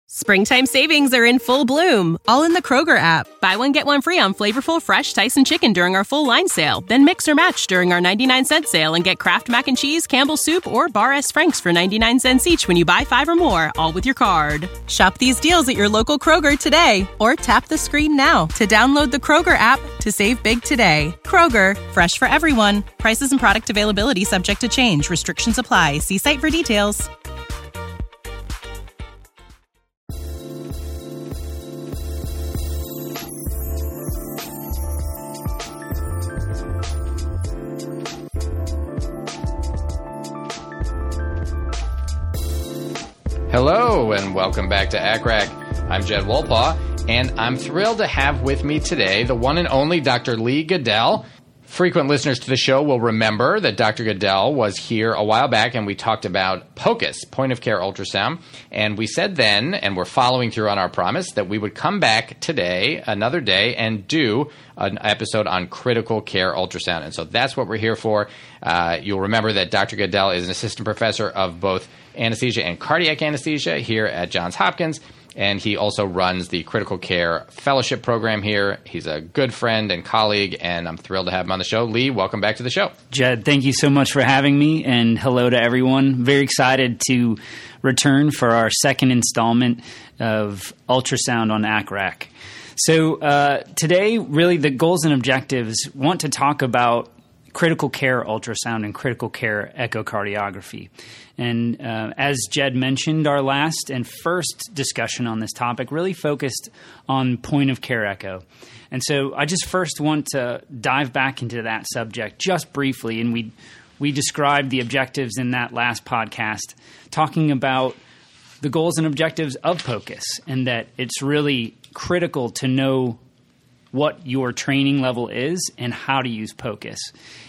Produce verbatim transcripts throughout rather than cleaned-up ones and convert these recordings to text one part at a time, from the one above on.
Springtime savings are in full bloom, all in the Kroger app. Buy one, get one free on flavorful, fresh Tyson chicken during our full line sale. Then mix or match during our ninety-nine cent sale and get Kraft Mac and Cheese, Campbell's Soup, or Bar S. Frank's for ninety-nine cents each when you buy five or more, all with your card. Shop these deals at your local Kroger today, or tap the screen now to download the Kroger app to save big today. Kroger, fresh for everyone. Prices and product availability subject to change. Restrictions apply. See site for details. Hello, and welcome back to A C R A C. I'm Jed Wolpaw, and I'm thrilled to have with me today the one and only Doctor Lee Goodell. Frequent listeners to the show will remember that Doctor Goodell was here a while back, and we talked about POCUS, point-of-care ultrasound. And we said then, and we're following through on our promise, that we would come back today, another day, and do an episode on critical care ultrasound. And so that's what we're here for. Uh, you'll remember that Doctor Goodell is an assistant professor of both anesthesia and cardiac anesthesia here at Johns Hopkins, and he also runs the critical care fellowship program here. He's a good friend and colleague, and I'm thrilled to have him on the show. Lee, welcome back to the show. Jed, thank you so much for having me, and hello to everyone. Very excited to return for our second installment of ultrasound on A C R A C. So uh, today, really, the goals and objectives want to talk about critical care ultrasound and critical care echocardiography. And uh, as Jed mentioned, our last and first discussion on this topic really focused on point-of-care echo. And so I just first want to dive back into that subject just briefly. And we we described the objectives in that last podcast, talking about the goals and objectives of POCUS, and that it's really critical to know what your training level is and how to use POCUS.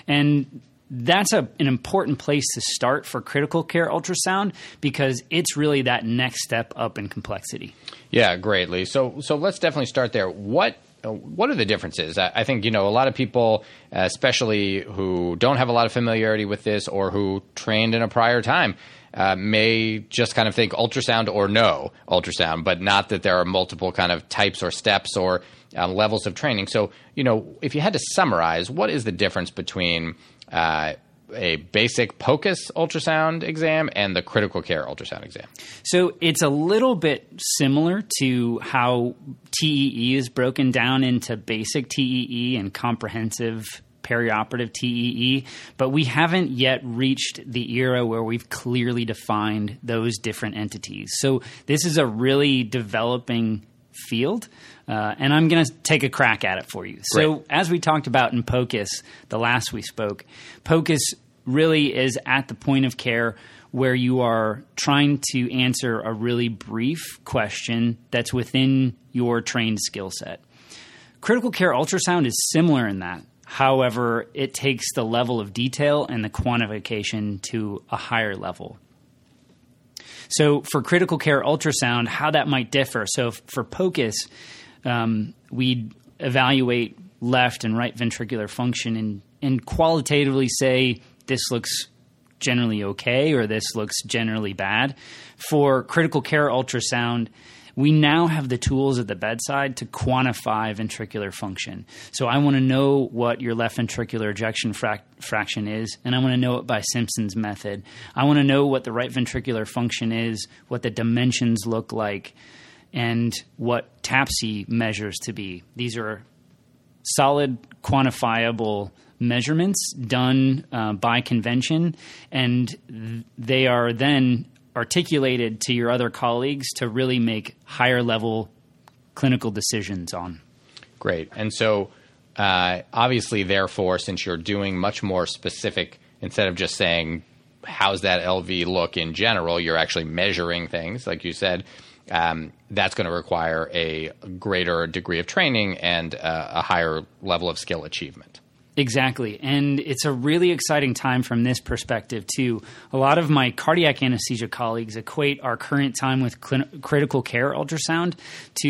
And that's a, an important place to start for critical care ultrasound, because it's really that next step up in complexity. Yeah, great, Lee. So, so let's definitely start there. What What are the differences? I, I think, you know, a lot of people, especially who don't have a lot of familiarity with this or who trained in a prior time, uh, may just kind of think ultrasound or no ultrasound, but not that there are multiple kind of types or steps or um, levels of training. So, you know, if you had to summarize, what is the difference between uh, a basic POCUS ultrasound exam and the critical care ultrasound exam? So it's a little bit similar to how T E E is broken down into basic T E E and comprehensive perioperative T E E, but we haven't yet reached the era where we've clearly defined those different entities. So this is a really developing field, uh, and I'm going to take a crack at it for you. So Great. As we talked about in POCUS, the last we spoke, POCUS really is at the point of care where you are trying to answer a really brief question that's within your trained skill set. Critical care ultrasound is similar in that. However, it takes the level of detail and the quantification to a higher level. So for critical care ultrasound, how that might differ. So for POCUS, um, we evaluate left and right ventricular function and, and qualitatively say this looks generally okay or this looks generally bad. For critical care ultrasound, we now have the tools at the bedside to quantify ventricular function. So I want to know what your left ventricular ejection frac- fraction is, and I want to know it by Simpson's method. I want to know what the right ventricular function is, what the dimensions look like, and what TAPSE measures to be. These are solid, quantifiable measurements done uh, by convention, and th- they are then articulated to your other colleagues to really make higher level clinical decisions on. Great. And so uh, obviously, therefore, since you're doing much more specific, instead of just saying, how's that L V look in general, you're actually measuring things, like you said, um, that's going to require a greater degree of training and uh, a higher level of skill achievement. Exactly. And it's a really exciting time from this perspective, too. A lot of my cardiac anesthesia colleagues equate our current time with clin- critical care ultrasound to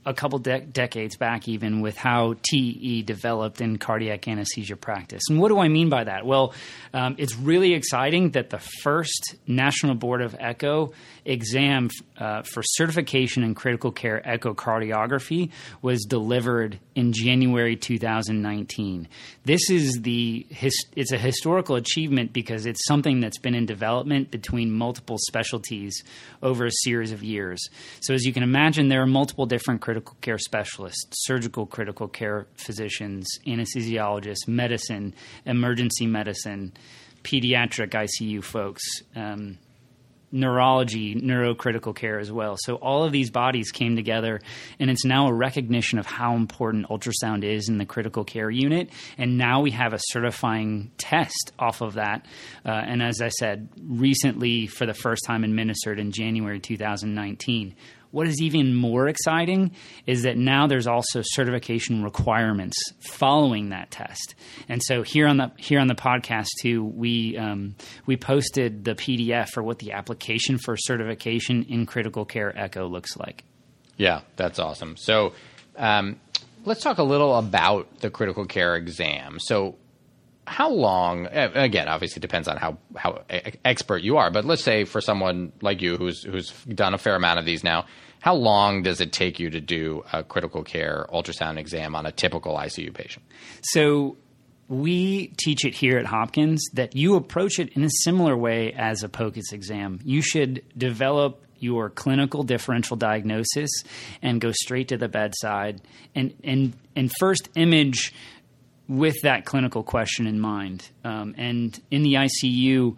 a couple de- decades back even with how T E E developed in cardiac anesthesia practice. And what do I mean by that? Well, um, it's really exciting that the first National Board of Echo exam uh, for certification in critical care echocardiography was delivered in January two thousand nineteen. This is the his, it's a historical achievement because it's something that's been in development between multiple specialties over a series of years. So as you can imagine, there are multiple different critical care specialists: surgical critical care physicians, anesthesiologists, medicine, emergency medicine, pediatric I C U folks, um, neurology, neurocritical care as well. So all of these bodies came together, and it's now a recognition of how important ultrasound is in the critical care unit. And now we have a certifying test off of that. Uh, and as I said, recently for the first time administered in January two thousand nineteen. What is even more exciting is that now there's also certification requirements following that test. And so here on the here on the podcast too, we um, we posted the P D F for what the application for certification in critical care echo looks like. Yeah, that's awesome. So um, let's talk a little about the critical care exam. So how long, again, obviously depends on how, how expert you are, but let's say for someone like you who's who's done a fair amount of these now, how long does it take you to do a critical care ultrasound exam on a typical I C U patient? So we teach it here at Hopkins that you approach it in a similar way as a POCUS exam. You should develop your clinical differential diagnosis and go straight to the bedside and, and, and first image with that clinical question in mind. Um, and in the I C U,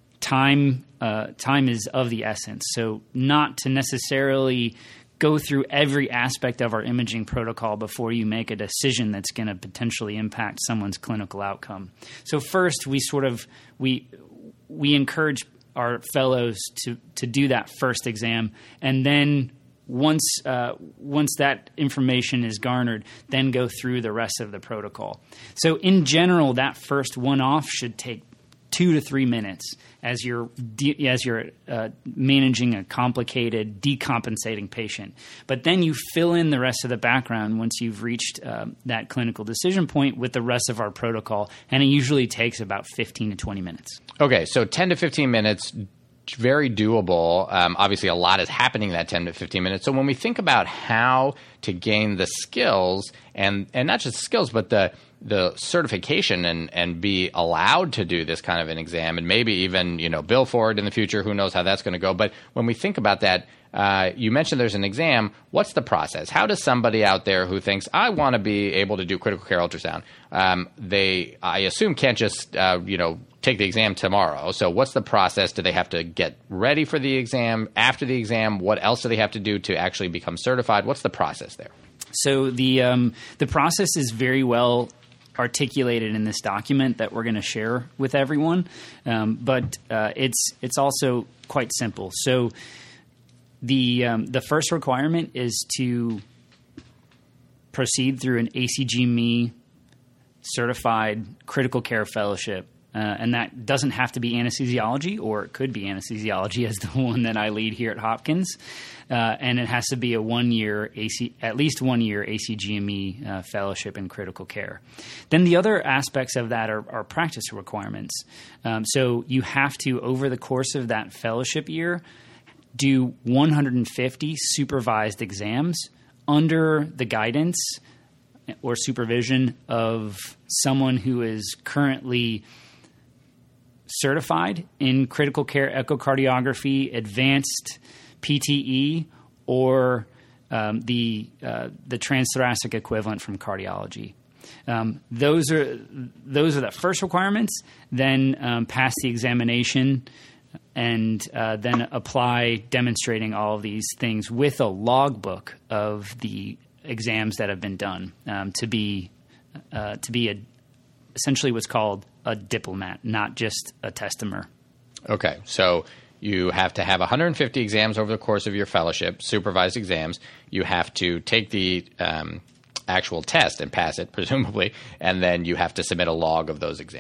time uh, time is of the essence. So not to necessarily go through every aspect of our imaging protocol before you make a decision that's going to potentially impact someone's clinical outcome. So first, we sort of we we encourage our fellows to to do that first exam, and then Once uh, once that information is garnered, then go through the rest of the protocol. So in general, that first one-off should take two to three minutes as you're de- as you're uh, managing a complicated, decompensating patient. But then you fill in the rest of the background once you've reached uh, that clinical decision point with the rest of our protocol, and it usually takes about fifteen to twenty minutes. Okay, so ten to fifteen minutes. Very doable. Um, obviously, a lot is happening in that ten to fifteen minutes. So when we think about how to gain the skills and and not just skills, but the the certification and and be allowed to do this kind of an exam and maybe even, you know, bill for it in the future, who knows how that's going to go. But when we think about that, uh, you mentioned there's an exam. What's the process? How does somebody out there who thinks, I want to be able to do critical care ultrasound, um, they, I assume, can't just, uh, you know, take the exam tomorrow. So what's the process? Do they have to get ready for the exam? After the exam, what else do they have to do to actually become certified? What's the process there? So the um, the process is very well articulated in this document that we're going to share with everyone, um, but uh, it's it's also quite simple. So the um, the first requirement is to proceed through an A C G M E certified critical care fellowship. Uh, and that doesn't have to be anesthesiology, or it could be anesthesiology as the one that I lead here at Hopkins. Uh, and it has to be a one-year, A C, at least one-year A C G M E uh, fellowship in critical care. Then the other aspects of that are, are practice requirements. Um, so you have to, over the course of that fellowship year, do one hundred fifty supervised exams under the guidance or supervision of someone who is currently certified in critical care echocardiography, advanced P T E, or um, the uh, the transthoracic equivalent from cardiology. Um, those are those are the first requirements. Then um, pass the examination, and uh, then apply demonstrating all of these things with a logbook of the exams that have been done um, to be uh, to be a, essentially what's called a diplomat, not just a testimer. Okay, so you have to have one hundred fifty exams over the course of your fellowship, supervised exams. You have to take the um, actual test and pass it, presumably, and then you have to submit a log of those exams.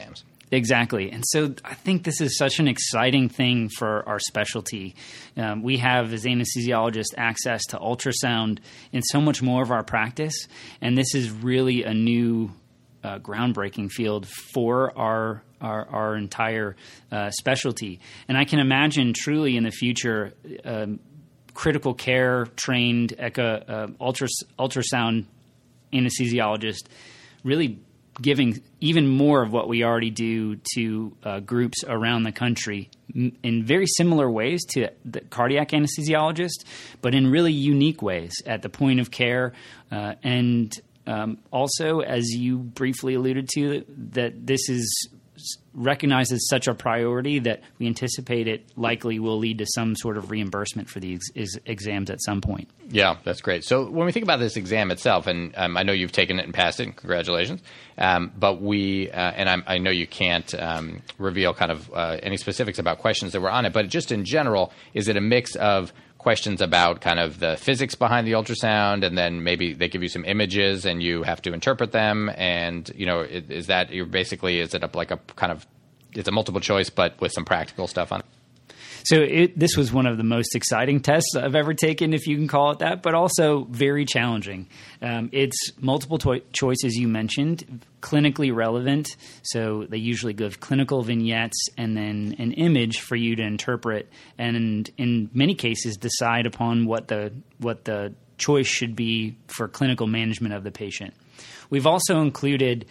Exactly. And so I think this is such an exciting thing for our specialty. Um, we have, as anesthesiologists, access to ultrasound in so much more of our practice. And this is really a new uh, groundbreaking field for our our, our entire uh, specialty. And I can imagine truly in the future, um, critical care trained echo, uh, ultras, ultrasound anesthesiologist really giving even more of what we already do to uh, groups around the country m- in very similar ways to the cardiac anesthesiologist, but in really unique ways at the point of care. Uh, and um, also, as you briefly alluded to, that this is recognized as such a priority that we anticipate it likely will lead to some sort of reimbursement for these ex- exams at some point. Yeah, that's great. So when we think about this exam itself, and um, I know you've taken it and passed it, and congratulations, um, but we, uh, and I'm, I know you can't um, reveal kind of uh, any specifics about questions that were on it, but just in general, is it a mix of questions about kind of the physics behind the ultrasound, and then maybe they give you some images and you have to interpret them, and, you know, is, is that, you're basically, is it a, like a kind of, it's a multiple choice, but with some practical stuff on it? So it, this was one of the most exciting tests I've ever taken, if you can call it that, but also very challenging. Um, it's multiple to- choice, as you mentioned, clinically relevant. So they usually give clinical vignettes and then an image for you to interpret, and in many cases decide upon what the what the choice should be for clinical management of the patient. We've also included,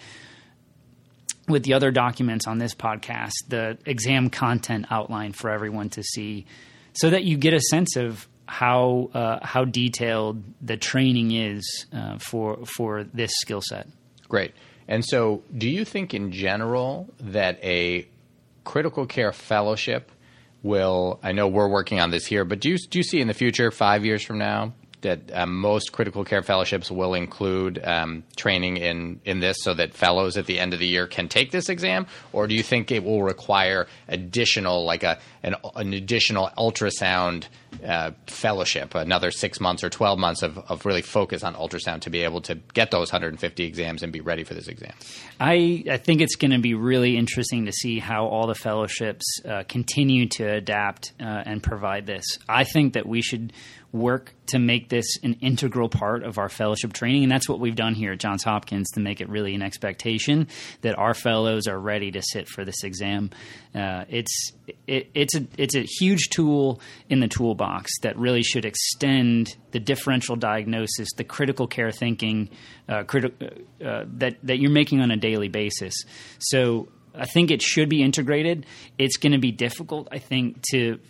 with the other documents on this podcast, the exam content outline for everyone to see, so that you get a sense of how uh, how detailed the training is uh, for for this skill set. Great. And so do you think in general that a critical care fellowship will, I know we're working on this here, but do you, do you see in the future, five years from now, that um, most critical care fellowships will include um, training in, in this, so that fellows at the end of the year can take this exam? Or do you think it will require additional, like a an, an additional ultrasound uh, fellowship, another six months or twelve months of, of really focus on ultrasound to be able to get those one hundred fifty exams and be ready for this exam? I, I think it's going to be really interesting to see how all the fellowships uh, continue to adapt uh, and provide this. I think that we should work to make this an integral part of our fellowship training, and that's what we've done here at Johns Hopkins, to make it really an expectation that our fellows are ready to sit for this exam. Uh, it's it, it's a it's a huge tool in the toolbox that really should extend the differential diagnosis, the critical care thinking uh, criti- uh, that that you're making on a daily basis. So I think it should be integrated. It's going to be difficult, I think, to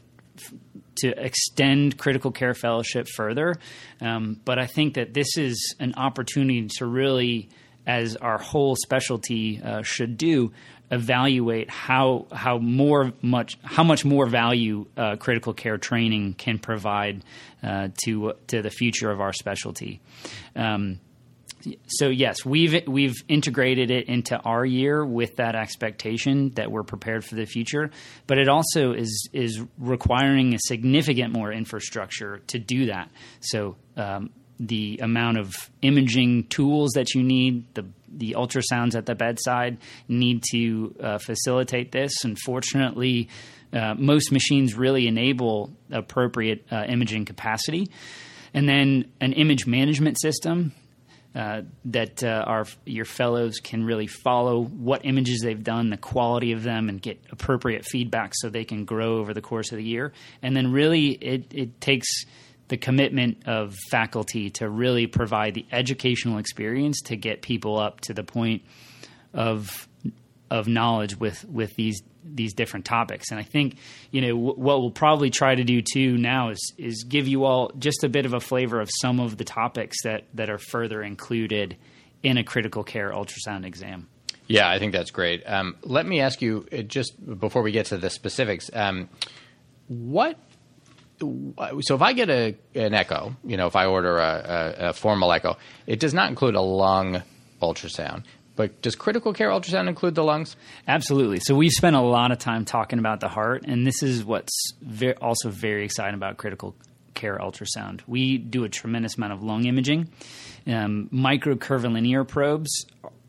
to extend critical care fellowship further. Um, but I think that this is an opportunity to really, as our whole specialty uh, should do, evaluate how how more much how much more value uh, critical care training can provide uh, to to the future of our specialty. Um, So yes, we've we've integrated it into our year with that expectation that we're prepared for the future, but it also is is requiring a significant more infrastructure to do that. So um, the amount of imaging tools that you need, the the ultrasounds at the bedside need to uh, facilitate this. Unfortunately, uh, most machines really enable appropriate uh, imaging capacity, and then an image management system Uh, that uh, our your fellows can really follow what images they've done, the quality of them, and get appropriate feedback so they can grow over the course of the year. And then really it, it takes the commitment of faculty to really provide the educational experience to get people up to the point of of knowledge with, with these these different topics. And I think, you know, w- what we'll probably try to do too now is is give you all just a bit of a flavor of some of the topics that, that are further included in a critical care ultrasound exam. Yeah, I think that's great. Um, let me ask you, uh, just before we get to the specifics, um, what so if I get a an echo, you know, if I order a, a, a formal echo, it does not include a lung ultrasound. But does critical care ultrasound include the lungs? Absolutely. So we've spent a lot of time talking about the heart, and this is what's very, also very exciting about critical care ultrasound. We do a tremendous amount of lung imaging. Um, microcurvilinear probes are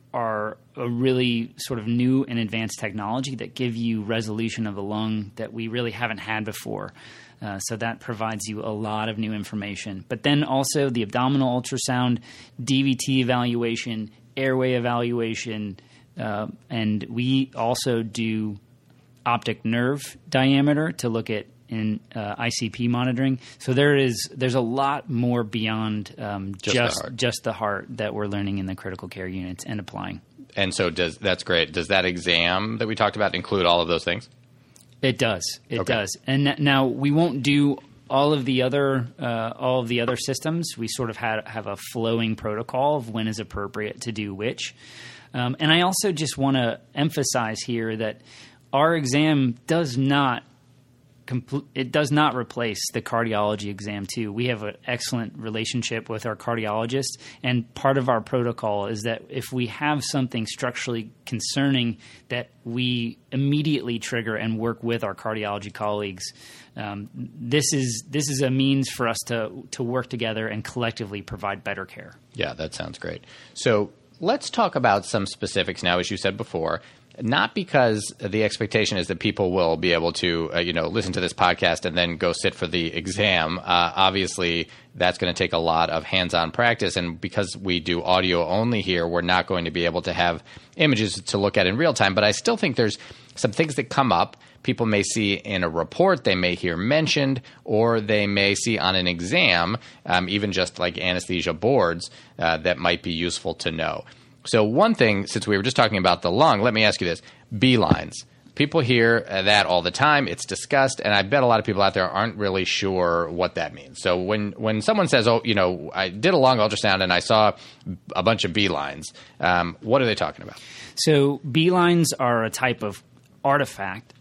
are a really sort of new and advanced technology that give you resolution of the lung that we really haven't had before. Uh, so that provides you a lot of new information. But then also the abdominal ultrasound, D V T evaluation, airway evaluation, uh, and we also do optic nerve diameter to look at in uh, I C P monitoring. So there is there's a lot more beyond um, just just the heart. just the heart that we're learning in the critical care units and applying. And so does that's great. Does that exam that we talked about include all of those things? It does. It Okay. does. And n- now we won't do all of the other uh, all of the other systems. We sort of had, have a flowing protocol of when is appropriate to do which. Um, and I also just want to emphasize here that our exam does not compl- it does not replace the cardiology exam too. We have an excellent relationship with our cardiologist, and part of our protocol is that if we have something structurally concerning, that we immediately trigger and work with our cardiology colleagues. Um, this is this is a means for us to to work together and collectively provide better care. Yeah, that sounds great. So let's talk about some specifics now, as you said before. Not because the expectation is that people will be able to, uh, you know, listen to this podcast and then go sit for the exam. Uh, obviously, that's going to take a lot of hands-on practice. And because we do audio only here, we're not going to be able to have images to look at in real time. But I still think there's some things that come up. People may see in a report, they may hear mentioned, or they may see on an exam, um, even just like anesthesia boards, uh, that might be useful to know. So one thing, since we were just talking about the lung, let me ask you this. B-lines. People hear that all the time. It's discussed, and I bet a lot of people out there aren't really sure what that means. So when, when someone says, oh, you know, I did a lung ultrasound and I saw a bunch of B-lines, um, what are they talking about? So B-lines are a type of artifact,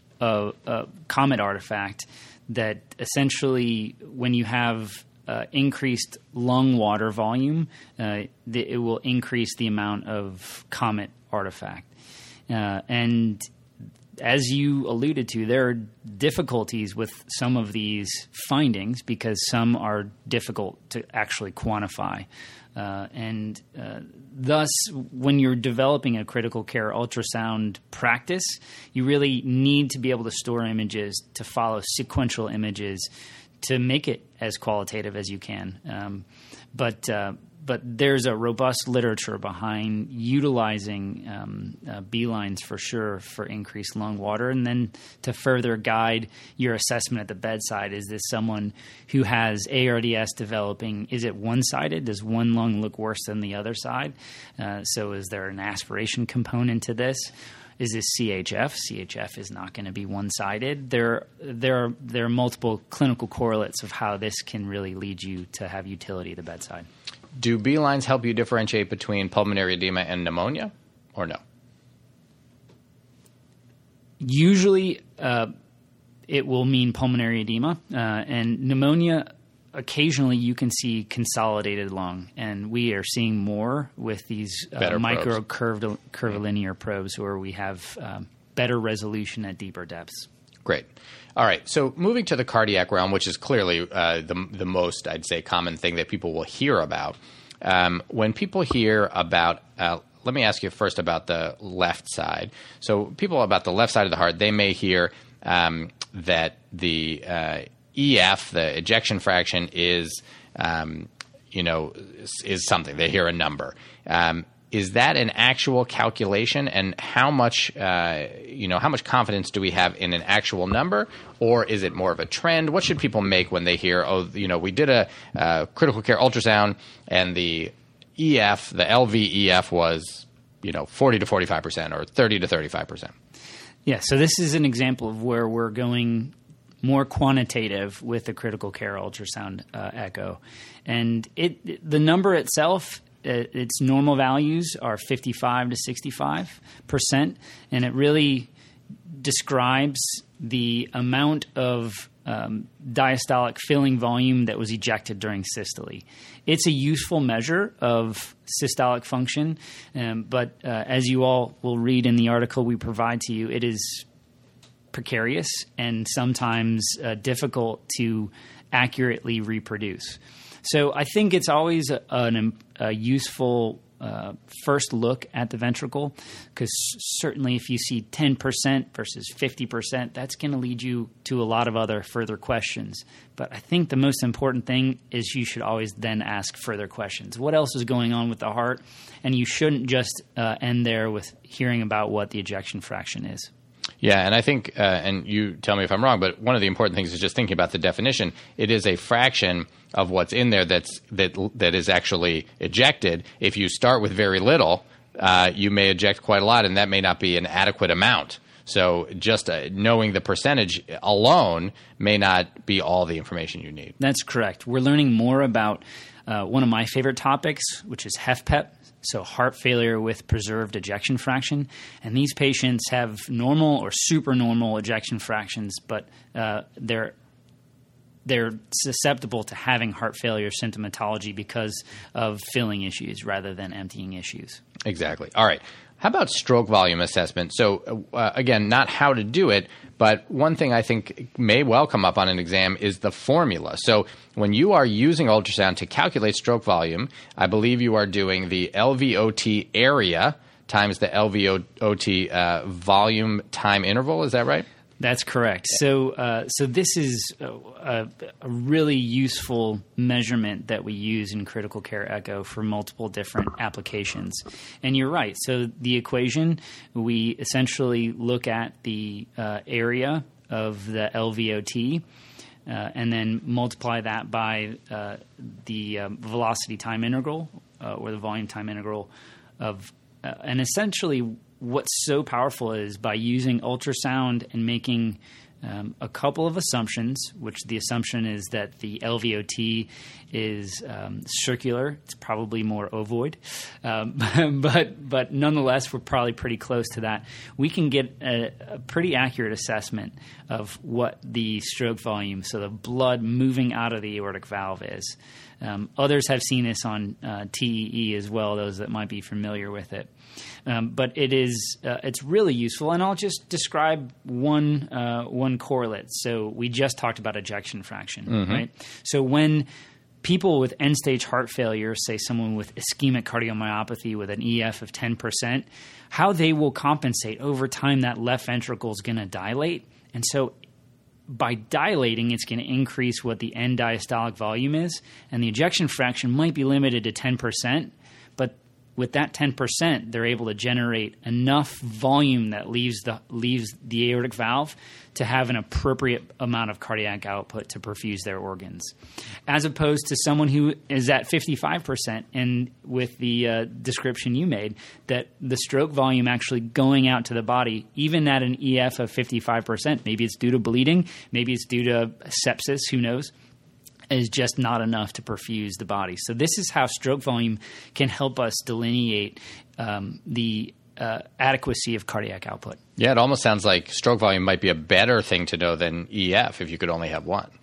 a, a comet artifact, that essentially when you have Uh, increased lung water volume, uh, the, it will increase the amount of comet artifact. Uh, and as you alluded to, there are difficulties with some of these findings because some are difficult to actually quantify. Uh, and uh, thus, when you're developing a critical care ultrasound practice, you really need to be able to store images, to follow sequential images, to make it as qualitative as you can. Um, but uh, but there's a robust literature behind utilizing um, uh, B-lines for sure for increased lung water. And then to further guide your assessment at the bedside, is this someone who has A R D S developing? Is it one-sided? Does one lung look worse than the other side? Uh, so is there an aspiration component to this? Is this C H F? C H F is not going to be one-sided. There, there, are, there are multiple clinical correlates of how this can really lead you to have utility at the bedside. Do B-lines help you differentiate between pulmonary edema and pneumonia, or no? Usually, uh, it will mean pulmonary edema, uh, and pneumonia. Occasionally, you can see consolidated lung, and we are seeing more with these uh, micro curved, curvilinear probes where we have um, better resolution at deeper depths. Great. All right. So moving to the cardiac realm, which is clearly uh, the the most, I'd say, common thing that people will hear about. Um, when people hear about uh, let me ask you first about the left side. So people about the left side of the heart, they may hear um, that the uh, E F, the ejection fraction, is um, you know is, is something. They hear a number. Um, is that an actual calculation, and how much uh, you know how much confidence do we have in an actual number, or is it more of a trend? What should people make when they hear, oh, you know, we did a uh, critical care ultrasound and the E F, the L V E F was, you know, forty to forty-five percent or thirty to thirty-five percent? Yeah, so this is an example of where we're going more quantitative with the critical care ultrasound uh, echo. And it the number itself, it, its normal values are fifty-five to sixty-five percent, and it really describes the amount of um, diastolic filling volume that was ejected during systole. It's a useful measure of systolic function, um, but uh, as you all will read in the article we provide to you, it is precarious and sometimes uh, difficult to accurately reproduce. So I think it's always a, an, a useful uh, first look at the ventricle, because certainly if you see ten percent versus fifty percent, that's going to lead you to a lot of other further questions. But I think the most important thing is you should always then ask further questions. What else is going on with the heart? And you shouldn't just uh, end there with hearing about what the ejection fraction is. Yeah, and I think, uh, and you tell me if I'm wrong, but one of the important things is just thinking about the definition. It is a fraction of what's in there that's that that is actually ejected. If you start with very little, uh, you may eject quite a lot, and that may not be an adequate amount. So just uh, knowing the percentage alone may not be all the information you need. That's correct. We're learning more about uh, one of my favorite topics, which is HFpEF. So heart failure with preserved ejection fraction. And these patients have normal or supernormal ejection fractions, but uh, they're they're susceptible to having heart failure symptomatology because of filling issues rather than emptying issues. Exactly. All right. How about stroke volume assessment? So uh, again, not how to do it, but one thing I think may well come up on an exam is the formula. So when you are using ultrasound to calculate stroke volume, I believe you are doing the L V O T area times the L V O T uh, volume time interval. Is that right? That's correct. So, uh, so this is a, a really useful measurement that we use in critical care echo for multiple different applications. And you're right. So the equation, we essentially look at the uh, area of the L V O T uh, and then multiply that by uh, the uh, velocity time integral uh, or the volume time integral of, uh, and essentially what's so powerful is by using ultrasound and making um, a couple of assumptions, which the assumption is that the L V O T is um, circular. It's probably more ovoid. Um, but but nonetheless, we're probably pretty close to that. We can get a, a pretty accurate assessment of what the stroke volume, so the blood moving out of the aortic valve is. Um, others have seen this on uh, T E E as well, those that might be familiar with it. Um, but it is uh, it's really useful, and I'll just describe one uh, one correlate. So we just talked about ejection fraction, mm-hmm. right? So when people with end-stage heart failure, say someone with ischemic cardiomyopathy with an E F of ten percent, how they will compensate over time, that left ventricle is going to dilate. And so by dilating, it's going to increase what the end diastolic volume is, and the ejection fraction might be limited to ten percent, but with that ten percent, they're able to generate enough volume that leaves the leaves the aortic valve to have an appropriate amount of cardiac output to perfuse their organs, as opposed to someone who is at fifty-five percent. And with the uh, description you made, that the stroke volume actually going out to the body, even at an E F of fifty-five percent, maybe it's due to bleeding, maybe it's due to sepsis, who knows, is just not enough to perfuse the body. So this is how stroke volume can help us delineate um, the uh, adequacy of cardiac output. Yeah, it almost sounds like stroke volume might be a better thing to know than E F if you could only have one.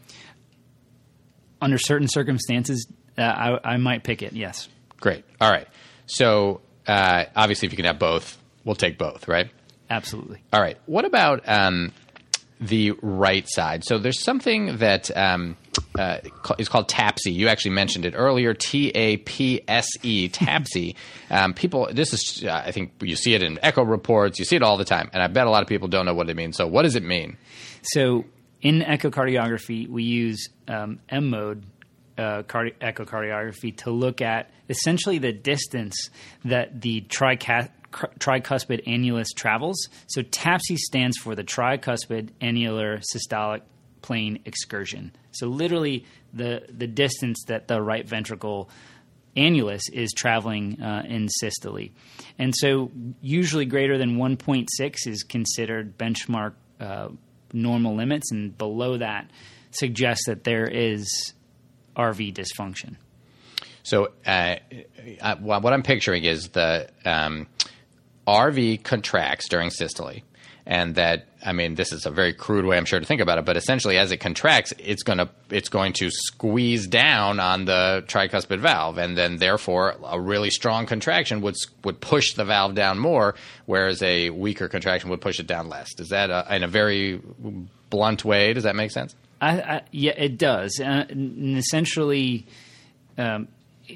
Under certain circumstances, uh, I, I might pick it, yes. Great. All right. So uh, obviously if you can have both, we'll take both, right? Absolutely. All right. What about um, the right side? So there's something that um, uh, is called TAPSE. You actually mentioned it earlier, T A P S E, TAPSE. Um, people, this is, uh, I think you see it in echo reports. You see it all the time. And I bet a lot of people don't know what it means. So what does it mean? So in echocardiography, we use um, M-mode uh, cardi- echocardiography to look at essentially the distance that the trica- tricuspid annulus travels. So TAPSE stands for the tricuspid annular systolic plane excursion. So literally the the distance that the right ventricle annulus is traveling uh, in systole. And so usually greater than one point six is considered benchmark uh, normal limits, and below that suggests that there is R V dysfunction. So uh, uh, what I'm picturing is the um, R V contracts during systole, and that, I mean, this is a very crude way, I'm sure, to think about it, but essentially as it contracts, it's going to it's going to squeeze down on the tricuspid valve, and then therefore a really strong contraction would would push the valve down more, whereas a weaker contraction would push it down less. Is that a, in a very blunt way? Does that make sense? I, I, yeah, it does. Uh, and essentially, um,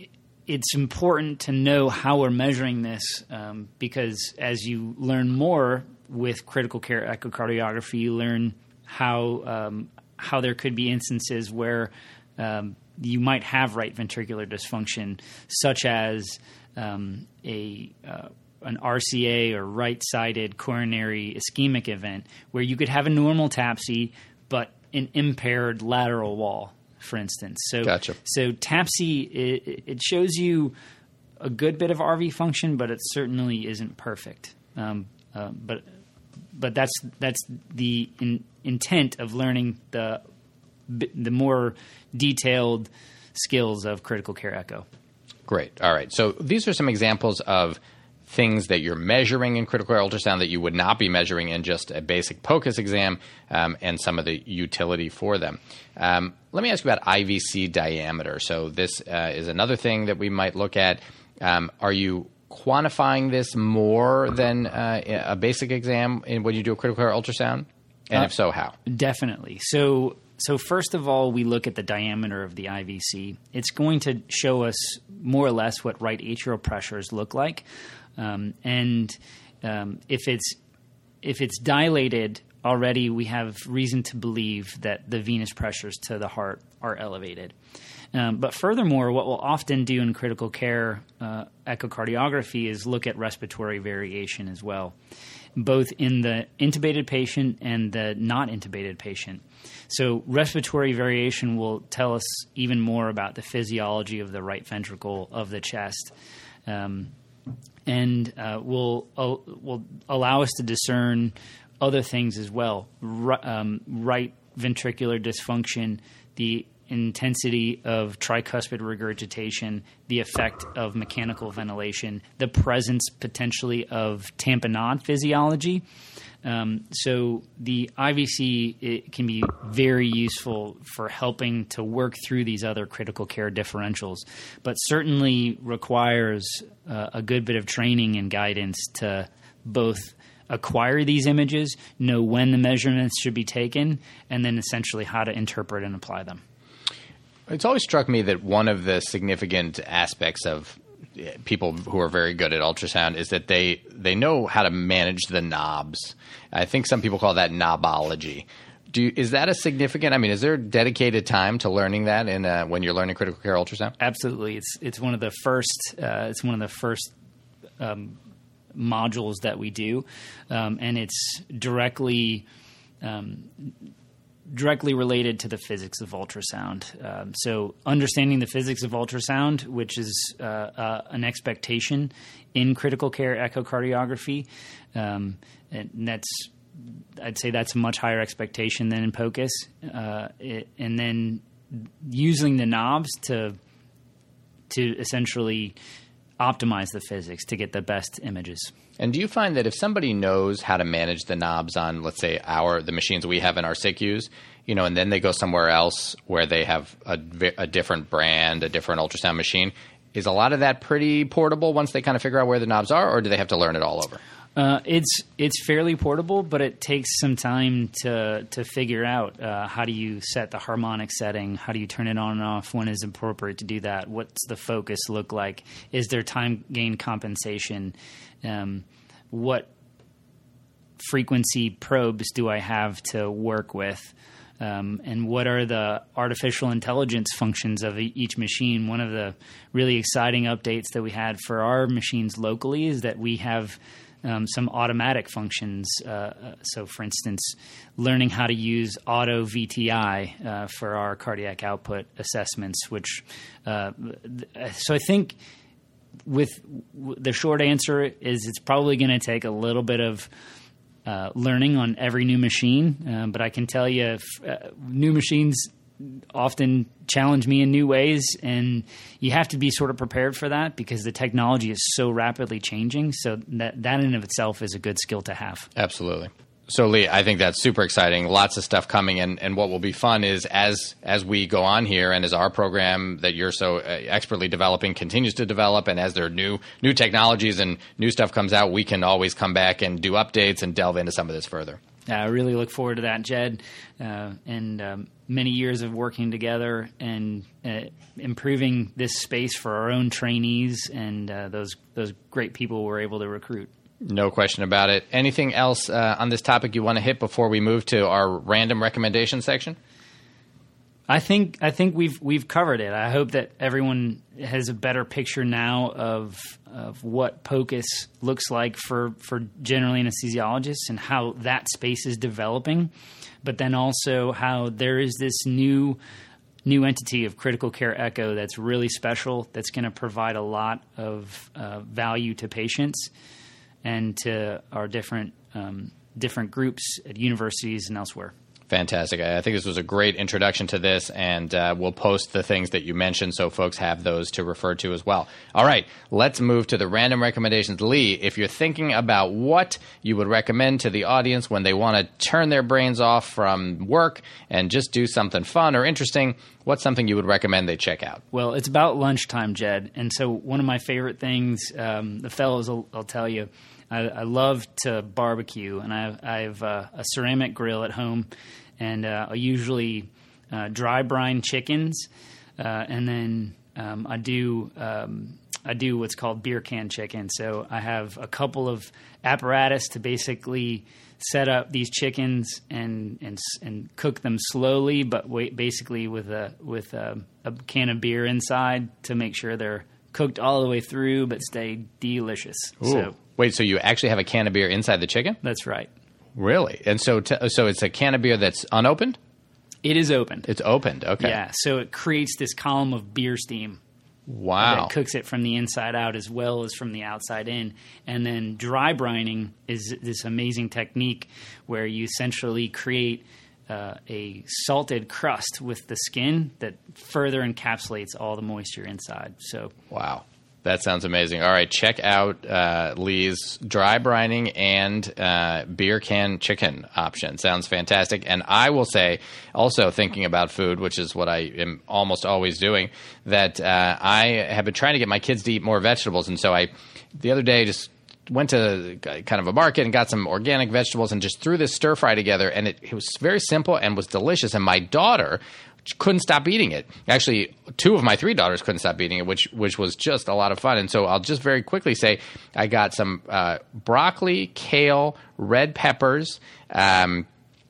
it's important to know how we're measuring this um, because as you learn more with critical care echocardiography, you learn how um, how there could be instances where um, you might have right ventricular dysfunction, such as um, a uh, an R C A or right-sided coronary ischemic event, where you could have a normal T A P S I but an impaired lateral wall, for instance. So, gotcha. so T A P S I it, it shows you a good bit of R V function, but it certainly isn't perfect. Um, uh, but but that's that's the in, intent of learning the the more detailed skills of critical care echo. Great. All right. So these are some examples of things that you're measuring in critical care ultrasound that you would not be measuring in just a basic POCUS exam, um, and some of the utility for them. Um, let me ask you about I V C diameter. So this uh, is another thing that we might look at. Um, are you quantifying this more than uh, a basic exam in, when you do a critical care ultrasound? And uh, if so, how? Definitely. So So first of all, we look at the diameter of the I V C. It's going to show us more or less what right atrial pressures look like. Um, and um, if it's if it's dilated already, we have reason to believe that the venous pressures to the heart are elevated. Um, but furthermore, what we'll often do in critical care uh, echocardiography is look at respiratory variation as well, both in the intubated patient and the not intubated patient. So respiratory variation will tell us even more about the physiology of the right ventricle of the chest, um, and uh, will uh, will allow us to discern other things as well. R- um, right ventricular dysfunction, the intensity of tricuspid regurgitation, the effect of mechanical ventilation, the presence potentially of tamponade physiology. Um, so the I V C it can be very useful for helping to work through these other critical care differentials, but certainly requires uh, a good bit of training and guidance to both acquire these images, know when the measurements should be taken, and then essentially how to interpret and apply them. It's always struck me that one of the significant aspects of people who are very good at ultrasound is that they they know how to manage the knobs. I think some people call that knobology. Do you, is that a significant? I mean, is there dedicated time to learning that in uh, when you're learning critical care ultrasound? Absolutely, it's it's one of the first. Uh, it's one of the first um, modules that we do, um, and it's directly. Um, directly related to the physics of ultrasound. Um, so understanding the physics of ultrasound, which is uh, uh, an expectation in critical care echocardiography, um, and that's I'd say that's a much higher expectation than in POCUS. Uh, it, and then using the knobs to to essentially optimize the physics to get the best images. And do you find that if somebody knows how to manage the knobs on, let's say, our the machines we have in our S I C Us, you know, and then they go somewhere else where they have a, a different brand, a different ultrasound machine, is a lot of that pretty portable once they kind of figure out where the knobs are, or do they have to learn it all over? Uh, it's it's fairly portable, but it takes some time to to figure out uh, how do you set the harmonic setting, how do you turn it on and off, when is appropriate to do that, what's the focus look like, is there time gain compensation, um, what frequency probes do I have to work with, um, and what are the artificial intelligence functions of each machine. One of the really exciting updates that we had for our machines locally is that we have Um, some automatic functions. Uh, so, for instance, learning how to use auto V T I uh, for our cardiac output assessments, which, uh, th- so I think with w- the short answer is it's probably going to take a little bit of uh, learning on every new machine. Uh, but I can tell you if, uh, new machines often challenge me in new ways, and you have to be sort of prepared for that because the technology is so rapidly changing. So that that in of itself is a good skill to have. Absolutely. So, Lee, I think that's super exciting. Lots of stuff coming, and, and what will be fun is as as we go on here, and as our program that you're so uh, expertly developing continues to develop, and as there are new new technologies and new stuff comes out, we can always come back and do updates and delve into some of this further. I really look forward to that, Jed, uh, and um, many years of working together and uh, improving this space for our own trainees and uh, those those great people we're able to recruit. No question about it. Anything else uh, on this topic you want to hit before we move to our random recommendation section? I think I think we've we've covered it. I hope that everyone has a better picture now of of what POCUS looks like for, for general anesthesiologists and how that space is developing, but then also how there is this new new entity of critical care echo that's really special, that's going to provide a lot of uh, value to patients and to our different um, different groups at universities and elsewhere. Fantastic. I think this was a great introduction to this, and uh, we'll post the things that you mentioned so folks have those to refer to as well. All right, let's move to the random recommendations. Lee, if you're thinking about what you would recommend to the audience when they want to turn their brains off from work and just do something fun or interesting, what's something you would recommend they check out? Well, it's about lunchtime, Jed, and so one of my favorite things, um, the fellows will, will tell you, I, I love to barbecue, and I have, I have uh, a ceramic grill at home. And uh, I usually uh, dry brine chickens, uh, and then um, I do um, I do what's called beer can chicken. So I have a couple of apparatus to basically set up these chickens and and and cook them slowly, but wait, basically with a with a, a can of beer inside to make sure they're cooked all the way through, but stay delicious. Ooh. So wait, so you actually have a can of beer inside the chicken? That's right. Really? And so t- so it's a can of beer that's unopened? It is opened. It's opened, okay. Yeah, so it creates this column of beer steam. Wow. That cooks it from the inside out as well as from the outside in. And then dry brining is this amazing technique where you essentially create uh, a salted crust with the skin that further encapsulates all the moisture inside. So wow. That sounds amazing. All right, check out uh, Lee's dry brining and uh, beer can chicken option. Sounds fantastic. And I will say, also thinking about food, which is what I am almost always doing, that uh, I have been trying to get my kids to eat more vegetables. And so I, the other day, just went to kind of a market and got some organic vegetables and just threw this stir fry together. And it, it was very simple and was delicious. And my daughter couldn't stop eating it. Actually, two of my three daughters couldn't stop eating it, which which was just a lot of fun. And so I'll just very quickly say I got some uh, broccoli, kale, red peppers, um,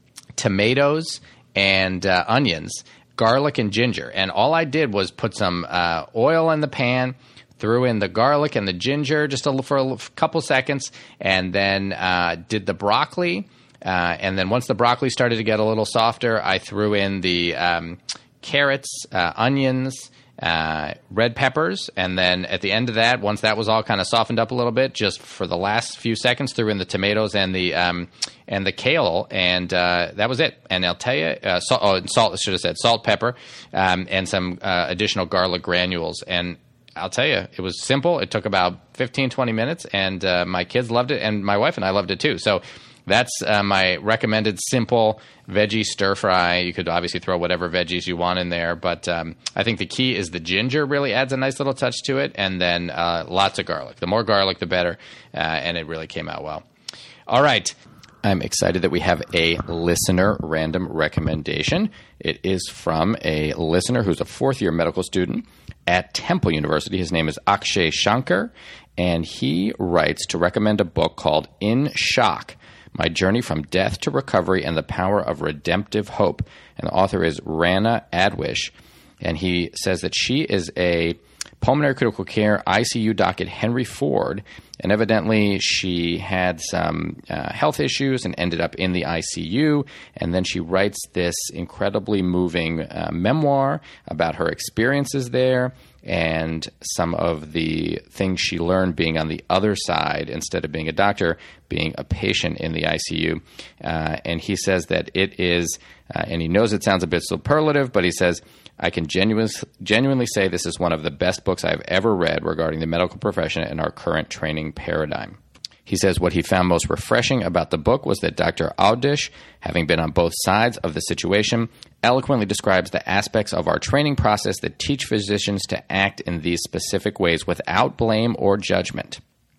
tomatoes, and uh, onions, garlic, and ginger. And all I did was put some uh, oil in the pan, threw in the garlic and the ginger just a, for a couple seconds, and then uh, did the broccoli. Uh, and then once the broccoli started to get a little softer, I threw in the um, carrots, uh, onions, uh, red peppers. And then at the end of that, once that was all kind of softened up a little bit, just for the last few seconds, threw in the tomatoes and the um, and the kale. And uh, that was it. And I'll tell you, uh, salt, oh, salt, I should have said salt, pepper, um, and some uh, additional garlic granules. And I'll tell you, it was simple. It took about fifteen, twenty minutes. And uh, my kids loved it. And my wife and I loved it too. So that's uh, my recommended simple veggie stir fry. You could obviously throw whatever veggies you want in there, but um, I think the key is the ginger really adds a nice little touch to it, and then uh, lots of garlic. The more garlic, the better, uh, and it really came out well. All right. I'm excited that we have a listener random recommendation. It is from a listener who's a fourth-year medical student at Temple University. His name is Akshay Shankar, and he writes to recommend a book called In Shock: My Journey from Death to Recovery and the Power of Redemptive Hope. And the author is Rana Adwish. And he says that she is a pulmonary critical care I C U doc at Henry Ford. And evidently she had some uh, health issues and ended up in the I C U. And then she writes this incredibly moving uh, memoir about her experiences there and some of the things she learned being on the other side instead of being a doctor, being a patient in the I C U. Uh, and he says that it is, uh, and he knows it sounds a bit superlative, but he says, I can genuinely, genuinely say this is one of the best books I've ever read regarding the medical profession and our current training paradigm. He says what he found most refreshing about the book was that Doctor Awdish, having been on both sides of the situation, eloquently describes the aspects of our training process that teach physicians to act in these specific ways without blame or judgment.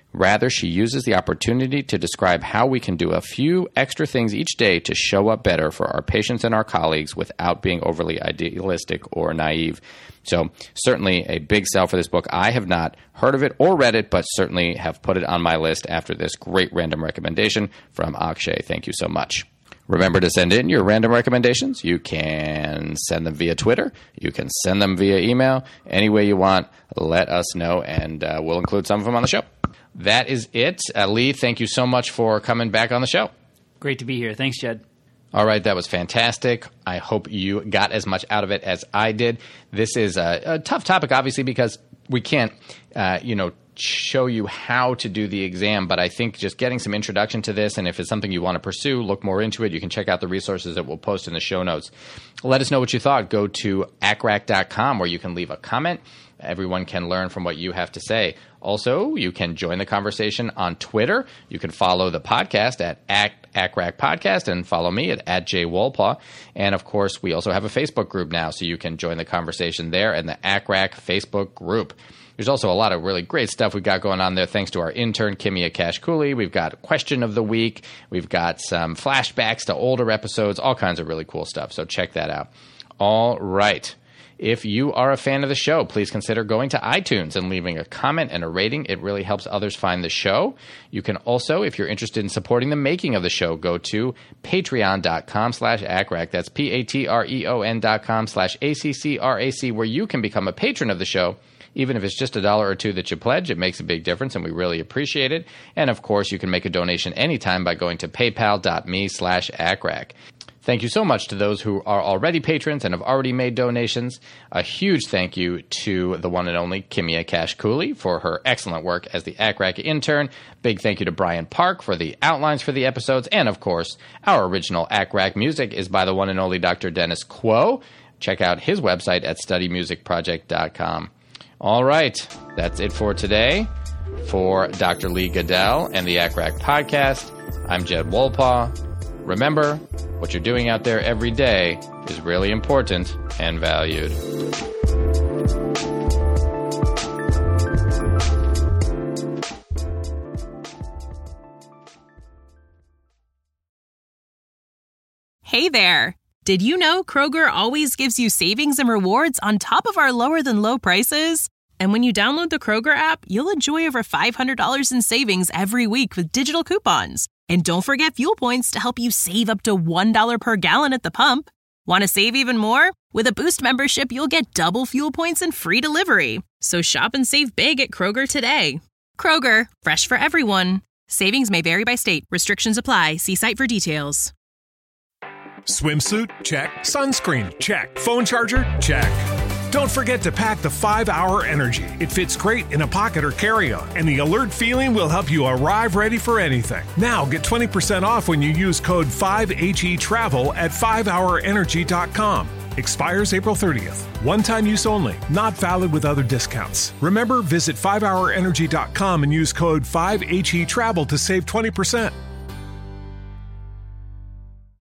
Rather, she uses the opportunity to describe how we can do a few extra things each day to show up better for our patients and our colleagues without being overly idealistic or naive. So certainly a big sell for this book. I have not heard of it or read it, but certainly have put it on my list after this great random recommendation from Akshay. Thank you so much. Remember to send in your random recommendations. You can send them via Twitter. You can send them via email. Any way you want, let us know, and uh, we'll include some of them on the show. That is it. Uh, Lee, thank you so much for coming back on the show. Great to be here. Thanks, Jed. All right, that was fantastic. I hope you got as much out of it as I did. This is a, a tough topic, obviously, because we can't, uh, you know, show you how to do the exam, but I think just getting some introduction to this, and if it's something you want to pursue, look more into it. You can check out the resources that we'll post in the show notes. Let us know what you thought. Go to A C R A C dot com where you can leave a comment. Everyone can learn from what you have to say. Also, you can join the conversation on Twitter. You can follow the podcast at A C R A C Podcast and follow me at, at J Wolpaw. And of course, we also have a Facebook group now, so you can join the conversation there in the A C R A C Facebook group. There's also a lot of really great stuff we've got going on there thanks to our intern, Kimia Kashkuli. We've got a question of the week. We've got some flashbacks to older episodes, all kinds of really cool stuff. So check that out. All right. If you are a fan of the show, please consider going to iTunes and leaving a comment and a rating. It really helps others find the show. You can also, if you're interested in supporting the making of the show, go to patreon.com slash ACRAC. That's P-A-T-R-E-O-N dot com slash A-C-C-R-A-C, where you can become a patron of the show. Even if it's just a dollar or two that you pledge, it makes a big difference, and we really appreciate it. And, of course, you can make a donation anytime by going to paypal.me slash ACRAC. Thank you so much to those who are already patrons and have already made donations. A huge thank you to the one and only Kimia Kashkuli for her excellent work as the A C R A C intern. Big thank you to Brian Park for the outlines for the episodes. And, of course, our original A C R A C music is by the one and only Doctor Dennis Quo. Check out his website at study music project dot com. All right, that's it for today. For Doctor Lee Goodell and the A C R A C podcast, I'm Jed Wolpaw. Remember, what you're doing out there every day is really important and valued. Hey there! Did you know Kroger always gives you savings and rewards on top of our lower-than-low prices? And when you download the Kroger app, you'll enjoy over five hundred dollars in savings every week with digital coupons. And don't forget fuel points to help you save up to one dollar per gallon at the pump. Want to save even more? With a Boost membership, you'll get double fuel points and free delivery. So shop and save big at Kroger today. Kroger, fresh for everyone. Savings may vary by state. Restrictions apply. See site for details. Swimsuit? Check. Sunscreen? Check. Phone charger? Check. Don't forget to pack the five hour Energy. It fits great in a pocket or carry-on, and the alert feeling will help you arrive ready for anything. Now get twenty percent off when you use code five H E travel at five hour energy dot com. Expires April thirtieth. One-time use only. Not valid with other discounts. Remember, visit five hour energy dot com and use code five H E travel to save twenty percent.